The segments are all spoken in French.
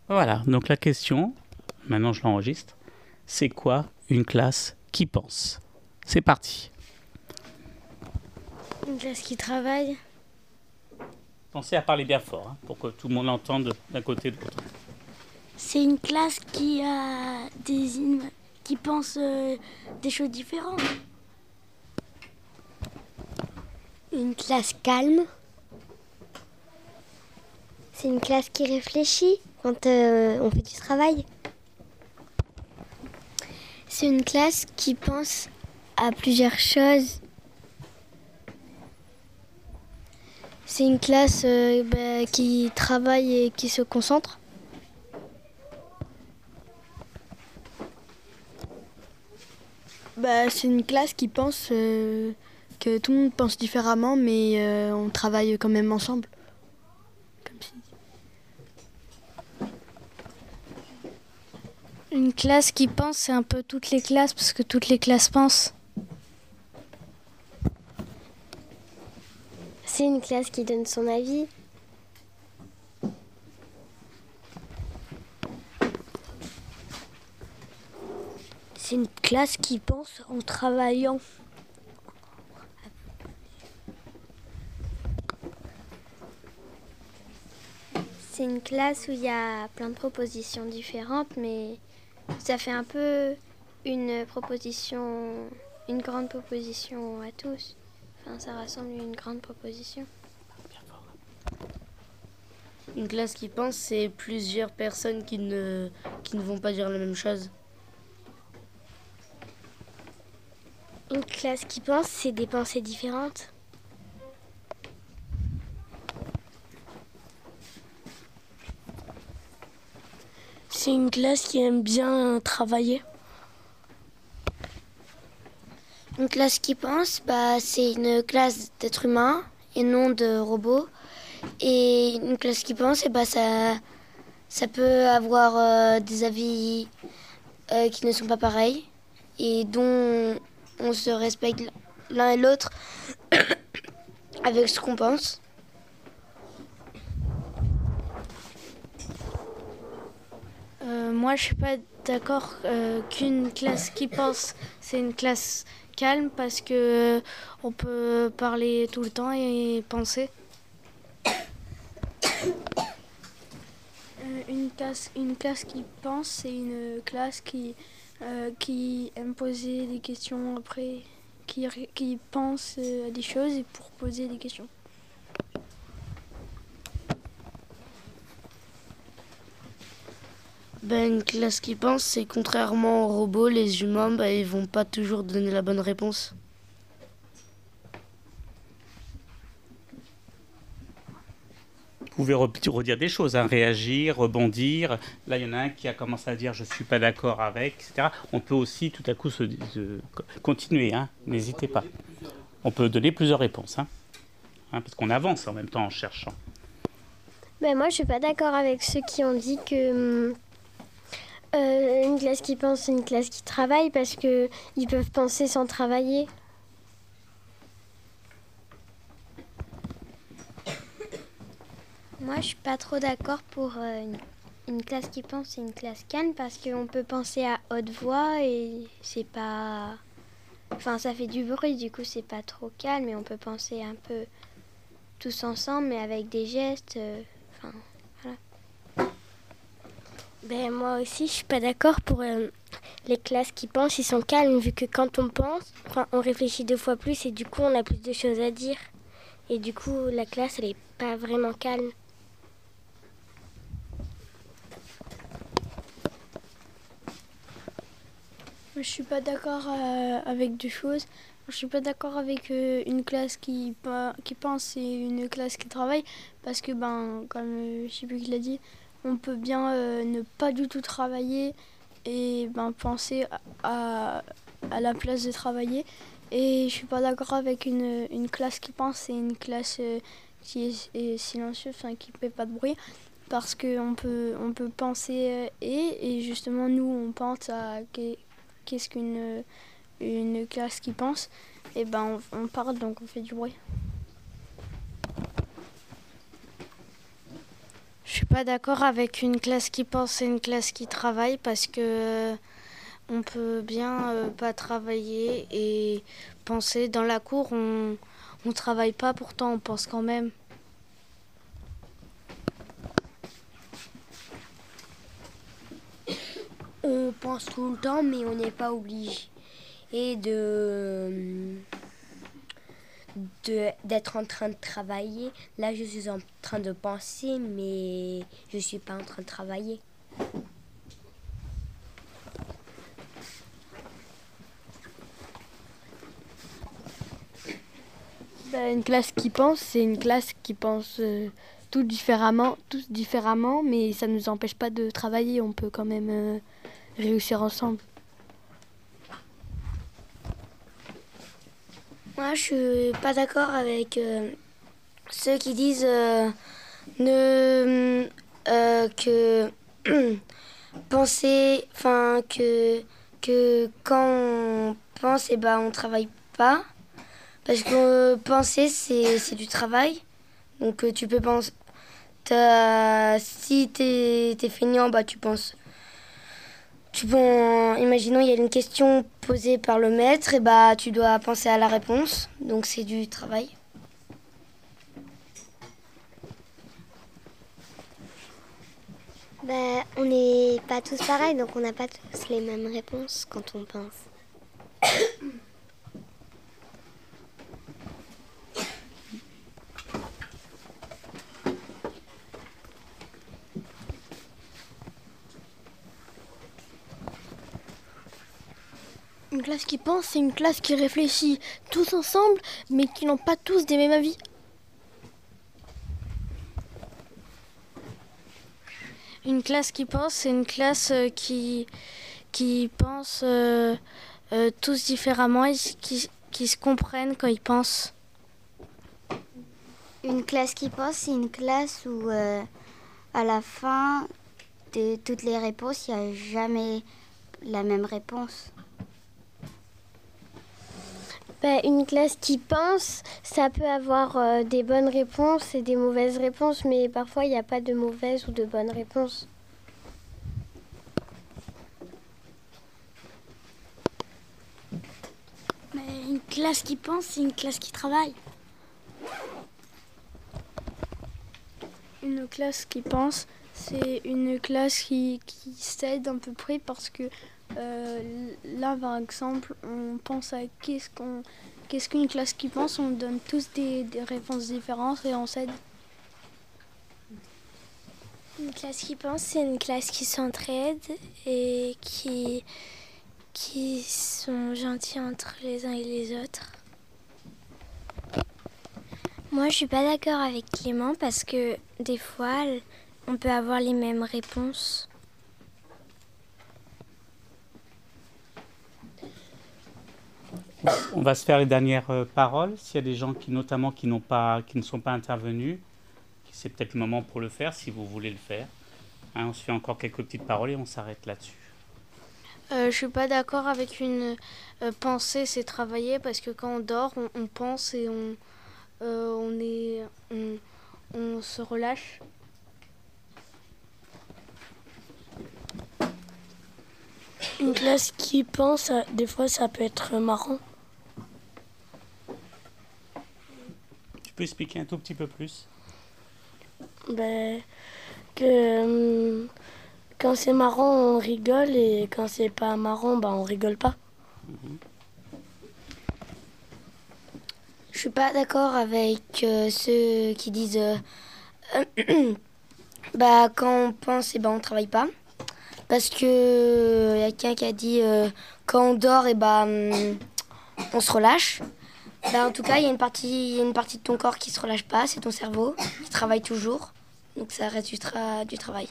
Voilà, donc la question, maintenant je l'enregistre, c'est quoi une classe qui pense? C'est parti. Une classe qui travaille. Pensez à parler bien fort, hein, pour que tout le monde l'entende d'un côté et de l'autre. C'est une classe qui pense des choses différentes. Une classe calme. C'est une classe qui réfléchit quand on fait du travail. C'est une classe qui pense à plusieurs choses. C'est une classe qui travaille et qui se concentre. C'est une classe qui pense que tout le monde pense différemment, mais on travaille quand même ensemble. Comme si. Une classe qui pense, c'est un peu toutes les classes, parce que toutes les classes pensent. C'est une classe qui donne son avis. C'est une classe qui pense en travaillant. C'est une classe où il y a plein de propositions différentes, mais ça fait un peu une grande proposition à tous. Enfin, ça rassemble une grande proposition. Une classe qui pense, c'est plusieurs personnes qui ne vont pas dire la même chose. Une classe qui pense, c'est des pensées différentes. C'est une classe qui aime bien travailler. Une classe qui pense, c'est une classe d'êtres humains et non de robots. Et une classe qui pense, ça peut avoir des avis qui ne sont pas pareils et dont on se respecte l'un et l'autre avec ce qu'on pense. Moi, je suis pas d'accord qu'une classe qui pense, c'est une classe calme parce que on peut parler tout le temps et penser. Une classe qui pense, c'est une classe qui aime poser des questions après, qui pense à des choses et pour poser des questions. Une classe qui pense, c'est contrairement aux robots, les humains, ils vont pas toujours donner la bonne réponse. Vous pouvez redire des choses, hein, réagir, rebondir. Là, il y en a un qui a commencé à dire je ne suis pas d'accord avec, etc. On peut aussi tout à coup continuer, hein, n'hésitez pas. On peut donner plusieurs réponses, hein, parce qu'on avance en même temps en cherchant. Moi, je suis pas d'accord avec ceux qui ont dit que une classe qui pense, c'est une classe qui travaille parce que ils peuvent penser sans travailler. Moi, je suis pas trop d'accord pour une classe qui pense, c'est une classe calme parce qu'on peut penser à haute voix et c'est pas. Enfin, ça fait du bruit, du coup, c'est pas trop calme et on peut penser un peu tous ensemble, mais avec des gestes. Voilà. Moi aussi, je suis pas d'accord pour les classes qui pensent, ils sont calmes vu que quand on pense, on réfléchit 2 fois plus et du coup, on a plus de choses à dire. Et du coup, la classe, elle est pas vraiment calme. Je suis pas d'accord avec deux choses. Je suis pas d'accord avec une classe qui pense et une classe qui travaille parce que comme je sais plus qui l'a dit, on peut bien ne pas du tout travailler et penser à la place de travailler. Et je suis pas d'accord avec une classe qui pense et une classe qui est silencieuse, enfin, qui fait pas de bruit. Parce qu'on peut penser et justement nous on pense à qu'est-ce une classe qui pense, et on parle donc on fait du bruit. Je suis suis pas d'accord avec une classe qui pense et une classe qui travaille parce que on peut bien pas travailler et penser. Dans la cour, on travaille pas, pourtant on pense quand même. On pense tout le temps, mais on n'est pas obligé d'être en train de travailler. Là, je suis en train de penser, mais je suis pas en train de travailler. Une classe qui pense, c'est une classe qui pense tous différemment, mais ça ne nous empêche pas de travailler. On peut quand même réussir ensemble. Moi, je suis pas d'accord avec ceux qui disent que penser, enfin que quand on pense, et ben on travaille pas, parce que penser c'est du travail. Donc tu peux penser, si t'es feignant, bah tu penses. Imaginons il y a une question posée par le maître, et bah tu dois penser à la réponse. Donc c'est du travail. On n'est pas tous pareils, donc on n'a pas tous les mêmes réponses quand on pense. Une classe qui pense, c'est une classe qui réfléchit tous ensemble, mais qui n'ont pas tous des mêmes avis. Une classe qui pense, c'est une classe qui pense tous différemment et qui se comprennent quand ils pensent. Une classe qui pense, c'est une classe où à la fin de toutes les réponses, il n'y a jamais la même réponse. Une classe qui pense, ça peut avoir des bonnes réponses et des mauvaises réponses, mais parfois il n'y a pas de mauvaises ou de bonnes réponses. Une classe qui pense, c'est une classe qui travaille. Une classe qui pense, c'est une classe qui s'aide à peu près parce que là, par exemple, on pense à qu'est-ce qu'une classe qui pense, on donne tous des réponses différentes et on s'aide. Une classe qui pense, c'est une classe qui s'entraide et qui sont gentils entre les uns et les autres. Moi, je suis pas d'accord avec Clément parce que des fois, on peut avoir les mêmes réponses. On va se faire les dernières paroles. S'il y a des gens qui ne sont pas intervenus, c'est peut-être le moment pour le faire, si vous voulez le faire. On se fait encore quelques petites paroles et on s'arrête là-dessus. Je suis pas d'accord avec une penser, c'est travailler, parce que quand on dort, on pense et on se relâche. Une classe qui pense, des fois ça peut être marrant. Tu peux expliquer un tout petit peu plus? Quand c'est marrant, on rigole, et quand c'est pas marrant, on rigole pas. Je suis pas d'accord avec ceux qui disent quand on pense, on travaille pas. Parce que y a quelqu'un qui a dit quand on dort, on se relâche. En tout cas, il y a une partie de ton corps qui se relâche pas, c'est ton cerveau, qui travaille toujours. Donc ça reste du travail.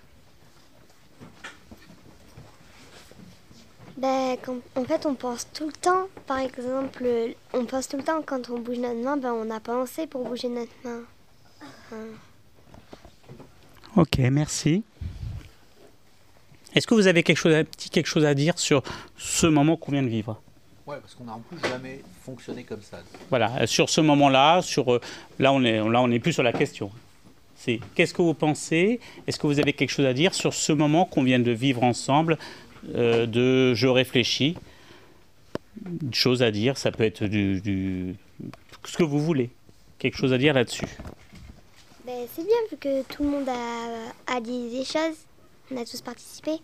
En fait, on pense tout le temps. Par exemple, on pense tout le temps quand on bouge notre main, on n'a pas pensé pour bouger notre main. Ok, merci. Est-ce que vous avez quelque chose à dire sur ce moment qu'on vient de vivre? Ouais, parce qu'on n'a en plus jamais fonctionné comme ça. Voilà, sur ce moment-là, là on est plus sur la question. C'est qu'est-ce que vous pensez? Est-ce que vous avez quelque chose à dire sur ce moment qu'on vient de vivre ensemble, de je réfléchis? Une chose à dire, ça peut être ce que vous voulez. Quelque chose à dire là-dessus. Ben, c'est bien vu que tout le monde a dit des choses. On a tous participé.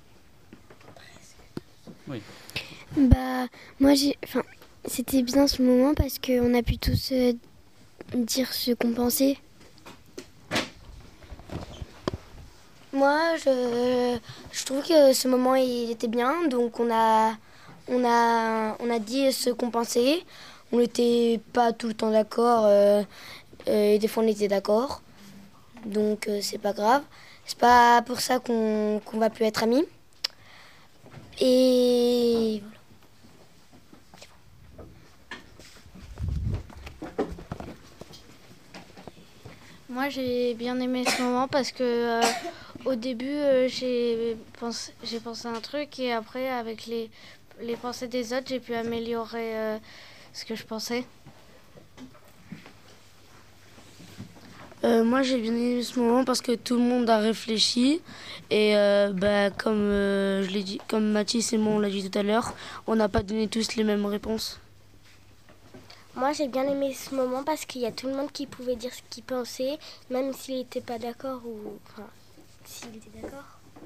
Oui. Bah, moi, c'était bien ce moment parce qu'on a pu tous dire ce qu'on pensait. Moi, je trouve que ce moment, il était bien. Donc, on a dit ce qu'on pensait. On n'était pas tout le temps d'accord. Et des fois, on était d'accord. Donc, c'est pas grave. C'est pas pour ça qu'on va plus être amis. Et Moi, j'ai bien aimé ce moment parce que au début, j'ai pensé à un truc et après, avec les pensées des autres, j'ai pu améliorer ce que je pensais. Moi, j'ai bien aimé ce moment parce que tout le monde a réfléchi et comme je l'ai dit, comme Mathis et moi on l'a dit tout à l'heure, on n'a pas donné tous les mêmes réponses. Moi, j'ai bien aimé ce moment parce qu'il y a tout le monde qui pouvait dire ce qu'il pensait, même s'il n'était pas d'accord ou... Enfin, s'il était d'accord.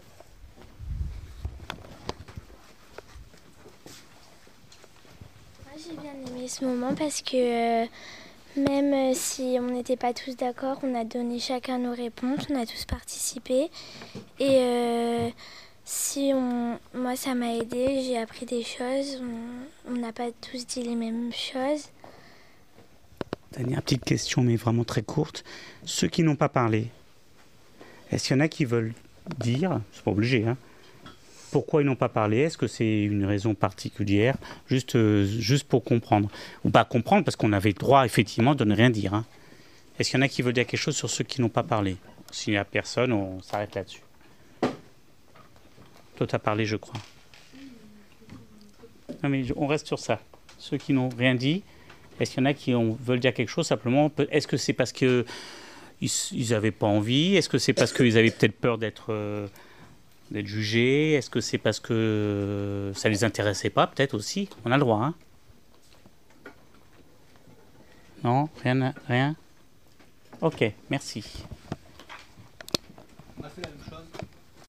Moi, j'ai bien aimé ce moment parce que même si on n'était pas tous d'accord, on a donné chacun nos réponses, on a tous participé. Et moi, ça m'a aidé, j'ai appris des choses, on n'a pas tous dit les mêmes choses. Dernière petite question, mais vraiment très courte. Ceux qui n'ont pas parlé, est-ce qu'il y en a qui veulent dire, c'est pas obligé, hein, pourquoi ils n'ont pas parlé? Est-ce que c'est une raison particulière? Juste pour comprendre. Ou pas comprendre, parce qu'on avait le droit, effectivement, de ne rien dire. Hein. Est-ce qu'il y en a qui veulent dire quelque chose sur ceux qui n'ont pas parlé? S'il n'y a personne, on s'arrête là-dessus. Toi, tu as parlé, je crois. Non, mais on reste sur ça. Ceux qui n'ont rien dit, est-ce qu'il y en a qui veulent dire quelque chose simplement? Est-ce que c'est parce qu'ils n'avaient pas envie? Est-ce que c'est parce qu'ils avaient peut-être peur d'être jugés? Est-ce que c'est parce que ça ne les intéressait pas? Peut-être aussi. On a le droit. Hein? Non? Rien? Ok, merci.